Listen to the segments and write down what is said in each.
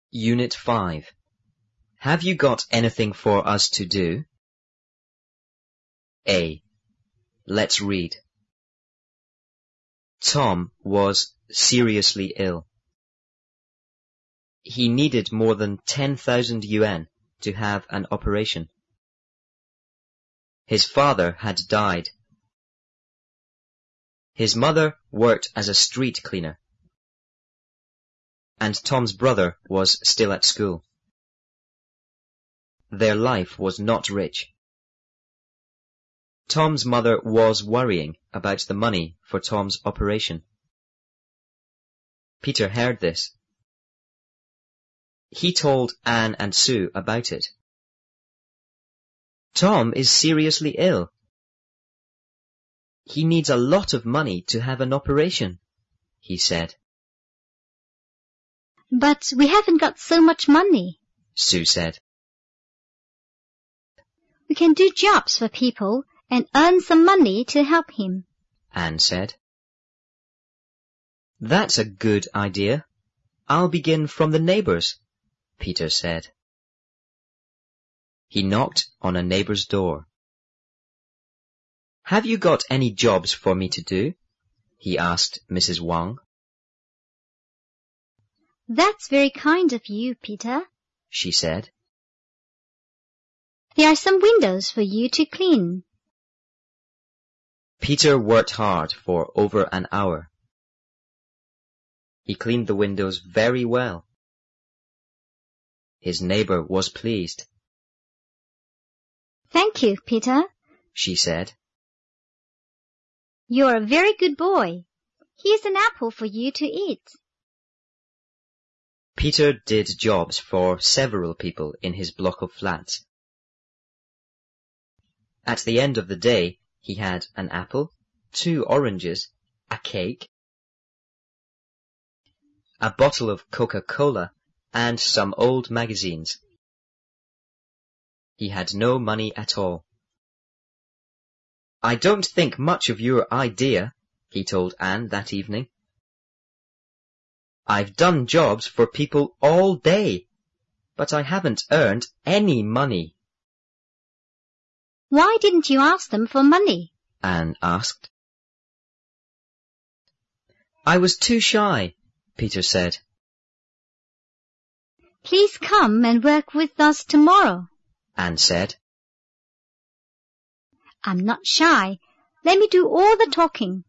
Unit 5. Have you got anything for us to do? A. Let's read. Tom was seriously ill. He needed more than 10,000 yuan to have an operation. His father had died. His mother worked as a street cleaner. And Tom's brother was still at school. Their life was not rich. Tom's mother was worrying about the money for Tom's operation. Peter heard this. He told Anne and Sue about it. Tom is seriously ill. He needs a lot of money to have an operation, he said. But we haven't got so much money, Sue said. We can do jobs for people and earn some money to help him, Anne said. That's a good idea. I'll begin from the neighbors, Peter said. He knocked on a neighbor's door. Have you got any jobs for me to do? He asked Mrs. Wang. That's very kind of you, Peter, she said. There are some windows for you to clean. Peter worked hard for over an hour. He cleaned the windows very well. His neighbor was pleased. Thank you, Peter, she said. You're a very good boy. Here's an apple for you to eat. Peter did jobs for several people in his block of flats. At the end of the day, he had an apple, 2 oranges, a cake, a bottle of Coca-Cola, and some old magazines. He had no money at all. I don't think much of your idea, he told Anne that evening. I've done jobs for people all day, but I haven't earned any money. Why didn't you ask them for money? Anne asked. I was too shy, Peter said. Please come and work with us tomorrow, Anne said. I'm not shy. Let me do all the talking.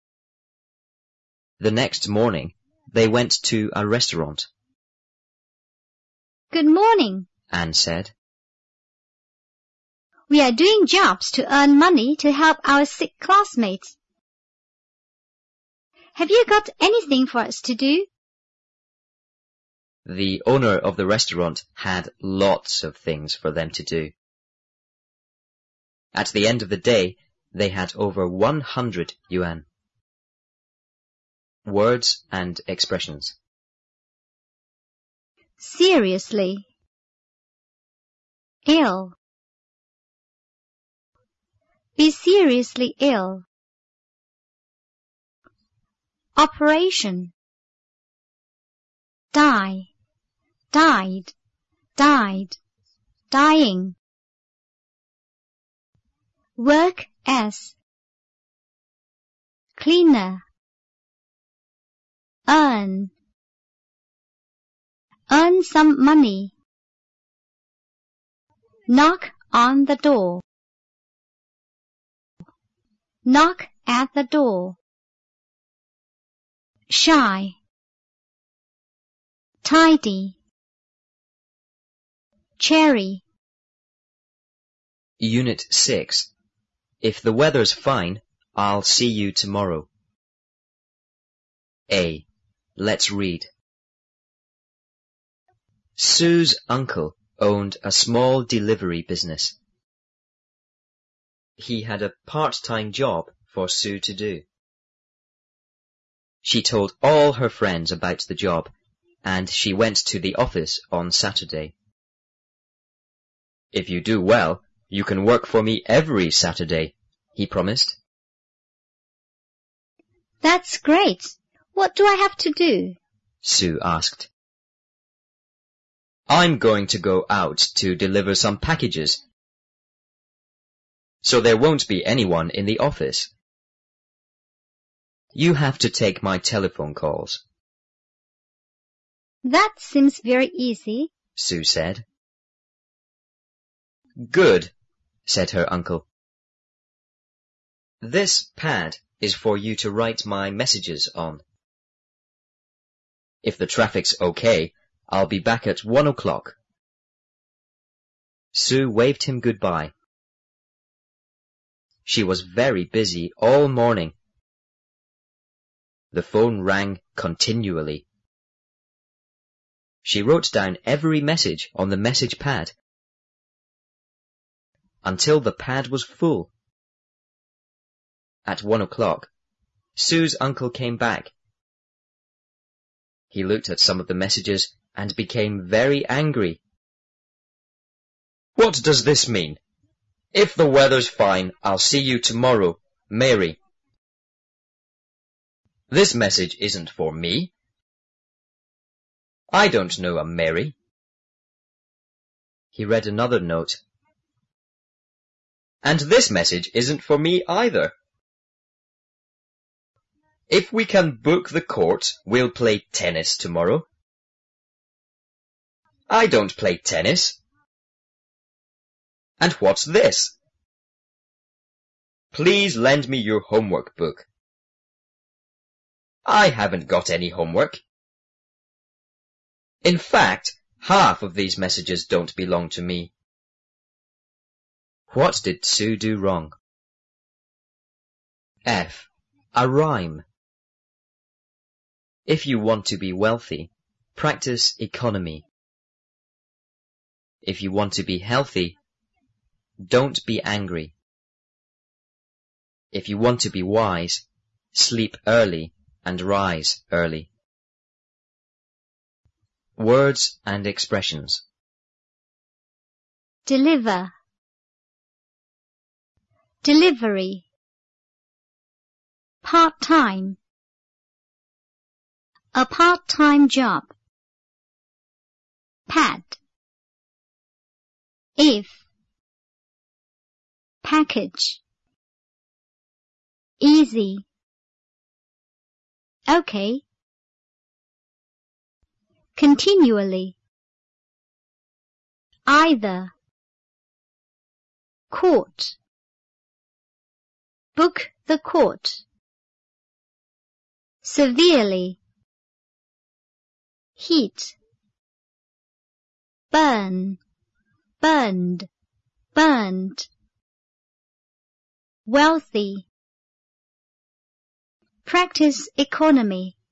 The next morning, they went to a restaurant. Good morning, Anne said. We are doing jobs to earn money to help our sick classmates. Have you got anything for us to do? The owner of the restaurant had lots of things for them to do. At the end of the day, they had over 100 yuan. Words and expressions. Seriously. Ill. Be seriously ill. Operation. Die. Died. Died. Dying. Work as. Cleaner. Earn. Earn some money. Knock on the door. Knock at the door. Shy. Tidy. Cherry. Unit 6. If the weather's fine, I'll see you tomorrow. A. Let's read. Sue's uncle owned a small delivery business. He had a part-time job for Sue to do. She told all her friends about the job, and she went to the office on Saturday. If you do well, you can work for me every Saturday, he promised. That's great. What do I have to do? Sue asked. I'm going to go out to deliver some packages, so there won't be anyone in the office. You have to take my telephone calls. That seems very easy, Sue said. Good, said her uncle. This pad is for you to write my messages on. If the traffic's okay, I'll be back at 1 o'clock. Sue waved him goodbye. She was very busy all morning. The phone rang continually. She wrote down every message on the message pad until the pad was full. At 1 o'clock, Sue's uncle came back. He looked at some of the messages and became very angry. What does this mean? If the weather's fine, I'll see you tomorrow, Mary. This message isn't for me. I don't know a Mary. He read another note. And this message isn't for me either. If we can book the court, we'll play tennis tomorrow. I don't play tennis. And what's this? Please lend me your homework book. I haven't got any homework. In fact, half of these messages don't belong to me. What did Sue do wrong? F. A rhyme. If you want to be wealthy, practice economy. If you want to be healthy, don't be angry. If you want to be wise, sleep early and rise early. Words and expressions. Deliver, delivery, part-time, a part-time job, pad, if, package, easy, okay, continually, either, court, book the court, severely, heat, burn, burned, burned, wealthy, practice economy.